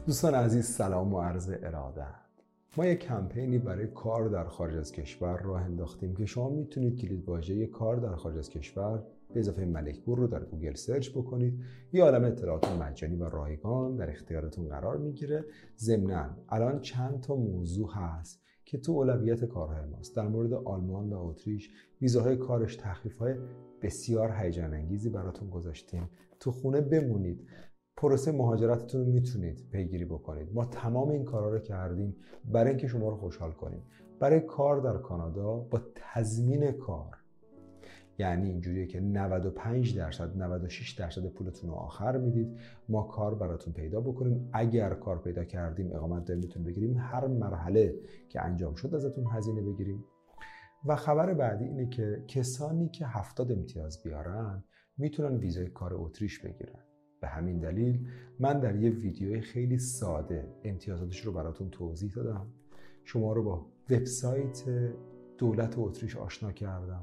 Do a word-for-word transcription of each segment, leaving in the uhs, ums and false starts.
دوستان عزیز سلام و عرض ارادت. ما یک کمپینی برای کار در خارج از کشور راه انداختیم که شما میتونید کلیدواژه کار در خارج از کشور به اضافه ملکپور رو در گوگل سرچ بکنید. یه عالمه اطلاعات مجانی و رایگان در اختیارتون قرار میگیره. ضمناً الان چند تا موضوع هست که تو اولویت کارهای ماست. در مورد آلمان و اتریش ویزاهای کارش تخفیف‌های بسیار هیجان انگیزی براتون گذاشتیم. تو خونه بمونید، پروسه مهاجرتتون رو میتونید پیگیری بکنید. ما تمام این کارا رو کردیم برای اینکه شما رو خوشحال کنیم. برای کار در کانادا با تضمین کار، یعنی اینجوریه که نود و پنج درصد نود و شش درصد پولتون رو آخر میدید، ما کار براتون پیدا بکنیم. اگر کار پیدا کردیم اقامت دائم میتونیم بگیریم، هر مرحله که انجام شد ازتون هزینه بگیریم. و خبر بعدی اینه که کسانی که هفتاد امتیاز بیارن میتونن ویزای کار اتریش بگیرن. به همین دلیل من در یه ویدیوی خیلی ساده امتیازاتش رو براتون توضیح دادم. شما رو با وبسایت دولت اتریش آشنا کردم.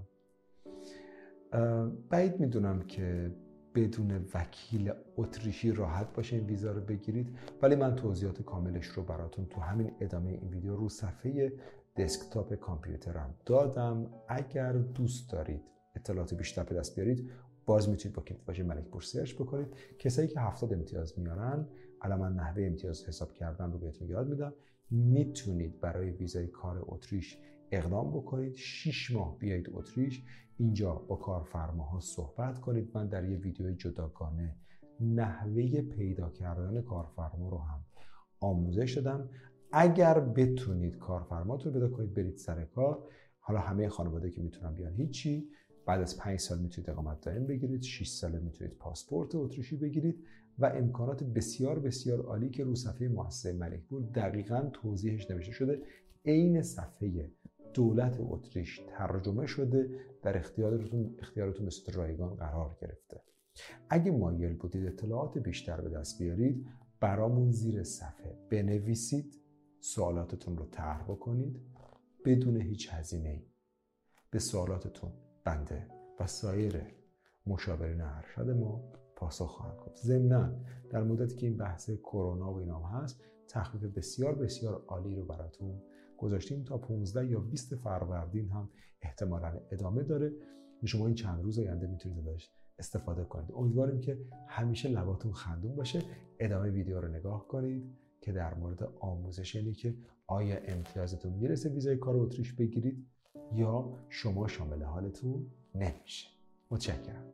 بعید میدونم که بدون وکیل اتریشی راحت باشه این ویزا رو بگیرید، ولی من توضیحات کاملش رو براتون تو همین ادامه این ویدیو رو صفحه دسکتاپ کامپیوترم دادم. اگر دوست دارید اطلاعات بیشتر به دست بیارید، باز میتونید با کلیدواژه ملکپور سرچ بکنید. کسایی که هفتاد امتیاز میارن، الان من نحوه امتیاز حساب کردن رو بهتون یاد میدم. میتونید برای ویزای کار اتریش اقدام بکنید. شش ماه بیایید اتریش، اینجا با کارفرماها صحبت کنید. من در یه ویدیو جداگانه نحوه پیدا کردن کارفرما رو هم آموزش دادم. اگر بتونید کارفرماتون رو پیدا کنید، برید سر کار. حالا همه خانواده که میتونن بیان هیچی، بعد از پنج سال میتونید اقامت دائم بگیرید، شش سال میتونید پاسپورت اتریشی بگیرید و امکانات بسیار بسیار عالی که رو صفحه مؤسسه ملکپور دقیقاً توضیحش نوشته شده، عین صفحه دولت اتریش ترجمه شده، در اختیارتون اختیارتون به صورت رایگان قرار گرفته. اگه مایل بودید اطلاعات بیشتر به دست بیارید، برامون زیر صفحه بنویسید، سوالاتتون رو طرح بکنید بدون هیچ هزینه‌ای. به سوالاتتون بنده و سایر مشاورین ارشد ما پاسخ خواهند گفت. ضمناً در مدتی که این بحث کرونا و اینا هست، تخفیف بسیار بسیار عالی رو براتون گذاشتیم. تا پانزده یا بیست فروردین هم احتمالاً ادامه داره. شما این چند روز آینده میتونید ازش استفاده کنید. امیدواریم که همیشه لباتون خندون باشه. ادامه ویدیو رو نگاه کنید که در مورد آموزش، یعنی که آیا امتیازتون میرسه ویزای کار اتریش بگیرید یا شما شامل حالتون نمیشه. متشکرم.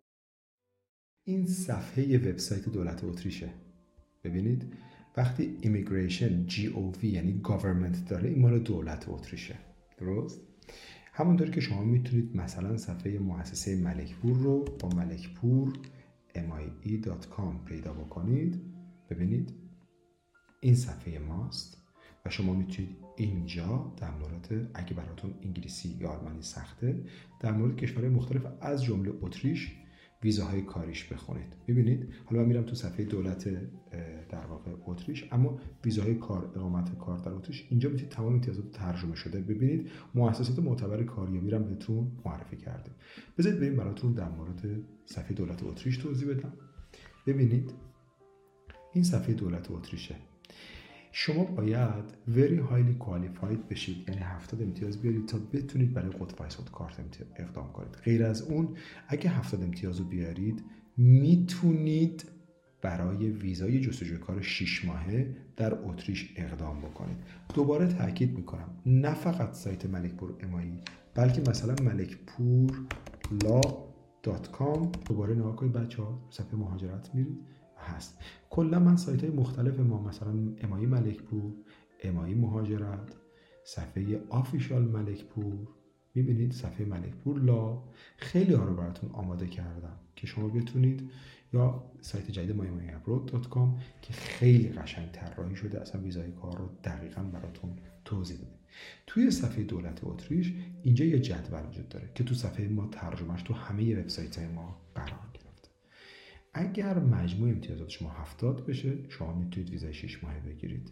این صفحه وبسایت دولت اتریشه. ببینید وقتی ایمیگریشن جی او وی یعنی گاورمنت داره، این مال دولت اتریشه. درست؟ همونطوری که شما میتونید مثلا صفحه مؤسسه ملکپور رو با ملکپور ام آی ای دات کام پیدا بکنید. ببینید این صفحه ماست و شما میتونید اینجا در مورد، اگه براتون انگلیسی یا آلمانی سخته، در مورد کشورهای مختلف از جمله اتریش ویزاهای کاریش بخونید. ببینید حالا من میرم تو صفحه دولت در واقع اتریش، اما ویزاهای کار، اقامت کار در اتریش، اینجا میتونید تمام امتیازات ترجمه شده. ببینید مؤسسات معتبر کاریابی رو بهتون معرفی کردیم. بذارید بریم براتون در مورد صفحه دولت اتریش توضیح بدم. ببینید این صفحه دولت اتریشه. شما باید very highly qualified بشید، یعنی هفتاد امتیاز بیارید تا بتونید برای قطب کارت اقدام کنید. غیر از اون اگه هفتاد امتیاز رو بیارید، میتونید برای ویزای جستجوی کار شش ماهه در اتریش اقدام بکنید. دوباره تاکید میکنم، نه فقط سایت ملکپور ام آی ای، بلکه مثلا ملکپور لا دات کام. دوباره نگاه کنید بچه‌ها، صفحه مهاجرت میرید هست. کلا من سایت های مختلف ما، مثلا ام آی ای ملکپور، ام آی ای مهاجرت، صفحه آفیشال ملکپور، میبینید صفحه ملکپور لا، خیلی ها رو براتون آماده کردم که شما بتونید، یا سایت جدید ما ام آی ای ابرود دات کام که خیلی قشنگ طراحی شده، اصلا ویزای کار رو دقیقاً براتون توضیح داده. توی صفحه دولت اتریش اینجا یه جدول وجود داره که تو صفحه ما ترجمهش تو همه وبسایت‌های ما قرار گرفته. اگر مجموع امتیازات شما هفتاد بشه، شما میتونید ویزای شش ماهه بگیرید.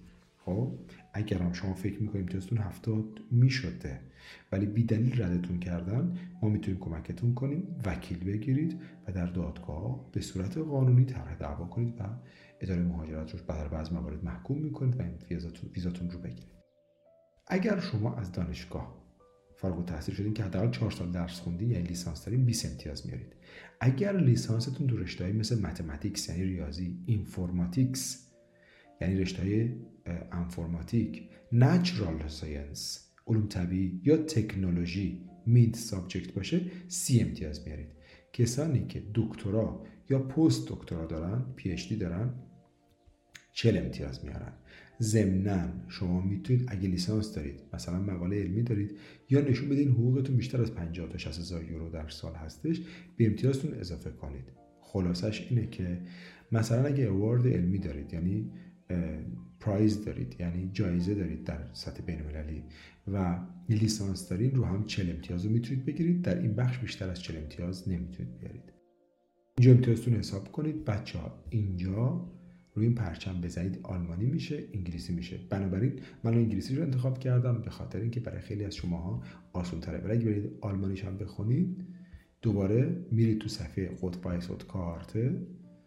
خب اگر هم شما فکر میکنید امتیازتون هفتاد میشده ولی بی دلیل ردتون کردن، ما میتونیم کمکتون کنیم، وکیل بگیرید و در دادگاه به صورت قانونی طرح دعوا کنید و اداره مهاجرت رو در بعضی موارد محکوم میکنید و ویزاتون ویزاتون رو بگیرید. اگر شما از دانشگاه فارغ التحصیل شدین که حداقل چهار سال درس خوندین یعنی لیسانس دارین، بیست امتیاز میارید. اگر لیسانستون تو رشته‌های مثل متماتیکس یعنی ریاضی، اینفورماتیکس یعنی رشته‌های انفورماتیک، نچرال ساینس علوم طبیعی یا تکنولوژی مید سابجکت باشه، سی امتیاز میارید. کسانی که دکترا یا پست دکترا دارن، پی اچ دی دارن، چهل امتیاز میارن. ضمناً شما میتونید اگه لیسانس دارید، مثلا مقاله علمی دارید یا نشون بدین حقوقتون بیشتر از پنجاه تا شصت هزار یورو در سال هستش، به امتیازتون اضافه کنید. خلاصش اینه که مثلا اگه اوارد علمی دارید یعنی پرایز دارید یعنی جایزه دارید در سطح بین‌المللی و لیسانس دارین، رو هم چهل امتیاز رو میتونید بگیرید. در این بخش بیشتر از چهل امتیاز نمیتونید بیارید. اینجا امتیازتون حساب کنید. بچه‌ها اینجا روی این پرچم بزنید آلمانی میشه، انگلیسی میشه. بنابراین من انگلیسی رو انتخاب کردم به خاطر اینکه برای خیلی از شماها آسان تره. ولی اگه برید آلمانیش هم بخونید، دوباره میرید تو صفحه قطبایسوت کارته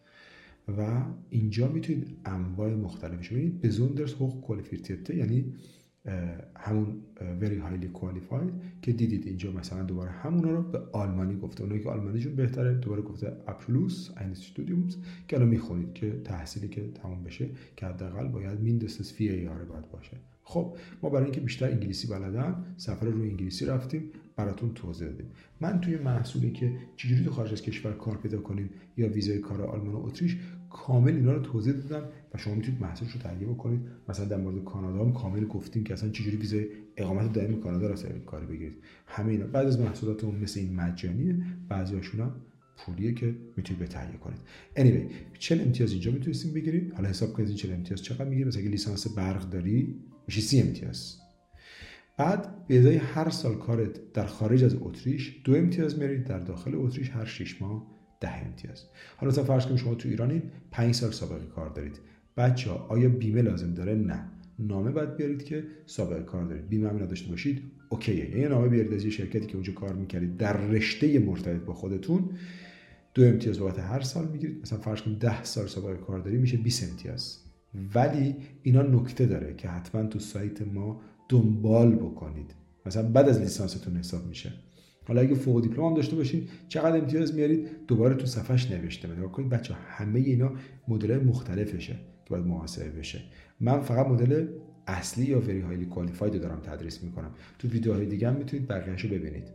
و اینجا میتونید انواع مختلفش ببینید. بزوندرز هوخ کوالیفیرتیته یعنی همون very highly qualified که دیدید اینجا مثلا دوباره همونا رو به آلمانی گفته. اونایی که آلمانیشون بهتره دوباره گفته ابسولوس این استودیومز که الان میخونید که تحصیلی که تمام بشه که حداقل باید میندستس فی ای آر باید باشه. خب ما برای اینکه بیشتر انگلیسی بلدن سفر رو انگلیسی رفتیم براتون توضیح دادیم. من توی محصولی که چجوری تو خارج از کشور کار پیدا کنیم یا ویزای کار آلمان و اتریش کامل اینا رو توضیح دادم و شما میتونید محصولش رو تهیه بکنید. مثلا در مورد کانادا هم کامل گفتیم که اصلا چجوری ویزای اقامت دائمی کانادا رو سر کاری بگیرید. همه اینا بعد از محصولاتمون مثل این مجانیه، بعضیاشون هم پولیه که میتونید به تهیه کنید. anyway چهل امتیاز اینجا میتونید بگیرید. حالا حساب کنید این چهل امتیاز چقدر میگیره. مثلا اگه لیسانس برق داری میشه سی امتیاز. بعد به ازای هر سال کارت در خارج از اتریش دو امتیاز میارید، در داخل اتریش هر شش ماه ده امتیاز. حالا مثلا فرض کنید شما تو ایرانید، پنج سال سابقه کار دارید. بچه‌ها آیا بیمه لازم داره؟ نه. نامه باید بیارید که سابقه کار دارید. بیمه هم نداشته باشید اوکیه. یعنی نامه بیارید از یه شرکتی که اونجا کار می‌کردید در رشته مرتبط با خودتون، دو امتیاز بابت هر سال میگیرید. مثلا فرض کنید ده سال سابقه کار داری میشه بیست امتیاز. ولی اینا نکته داره که حتما تو سایت ما دنبال بکنید. مثلا بعد از لیسانستون حساب میشه. حالا اگه فوق دیپلم هم داشته باشین چقدر امتیاز میارید دوباره تو صفحش نوشته. نگاه کنید بچه‌ها همه اینا مدل‌های مختلفشه که باید محاسبه بشه. من فقط مدل اصلی یا very highly qualified دارم تدریس میکنم. تو ویدیوهای دیگه هم میتونید بقیه‌اشو ببینید.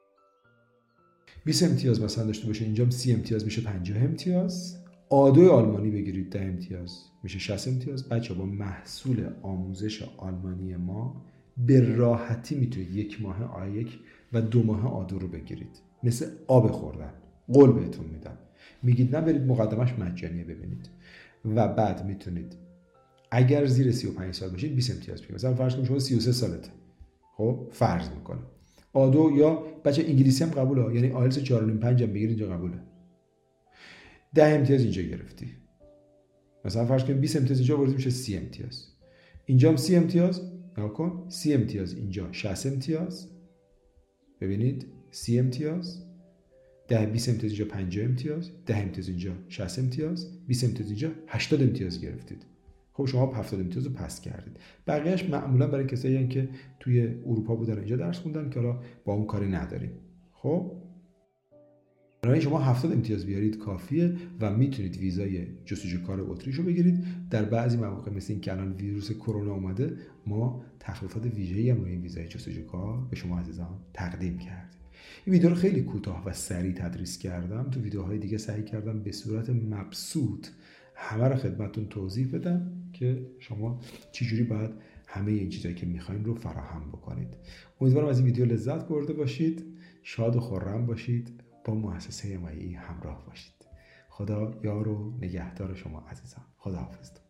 بیست امتیاز مثلا داشته باشین، اینجا سی امتیاز میشه پنجاه امتیاز. آدو آلمانی بگیرید ده امتیاز میشه شصت امتیاز. بچه‌ها با محصول آموزش آلمانی ما به راحتی میتونید یک ماه آی یک و دو ماه آدو رو بگیرید. مثل آب خوردن. قول بهتون میدم. میگید نه برید مقدمش مجانیه ببینید. و بعد میتونید اگر زیر سی و پنج سال باشید بیست امتیاز بگیرید. مثلا فرض کنید شما سی و سه سالته. خب فرض میکنم. آدو یا بچه انگلیسی هم قبوله، یعنی آیلتس چهار و نیم پنج هم بگیرید اینجا قبوله. ده امتیاز اینجا گرفتی. مثلا فرض کنید بیست امتیاز اینجا آوردید میشه سی امتیاز. اینجا هم سی امتیاز، نگاه کن، سی امتیاز اینجا شصت امتیاز. ببینید سی امتیاز، ده بیست امتیاز اینجا پنجاه امتیاز، ده امتیاز اینجا شصت امتیاز، بیست امتیاز اینجا هشتاد امتیاز گرفتید. خب شما هفتاد امتیاز رو پس کردید. بقیه‌اش معمولا برای کسایی هستن که توی اروپا بودن اینجا درس خوندن که حالا با اون کاری نداریم. خب برای شما هفتاد امتیاز بیارید کافیه و میتونید ویزای جستجو کار اتریش رو بگیرید. در بعضی مواقع مثل این که الان ویروس کرونا اومده، ما تخفیفات ویژه‌ای هم روی این ویزای جستجو کار به شما عزیزان تقدیم کردیم. این ویدیو رو خیلی کوتاه و سریع تدریس کردم. تو ویدیوهای دیگه سعی کردم به صورت مبسوط همه رو خدمتتون توضیح بدم که شما چجوری باید همه این چیزایی که میخواین رو فراهم بکنید. امیدوارم از این ویدیو لذت برده باشید. شاد و خرم باشید. با مؤسسه مایی همراه باشید. خدا یار و نگهدار شما عزیزان. خدا حافظ.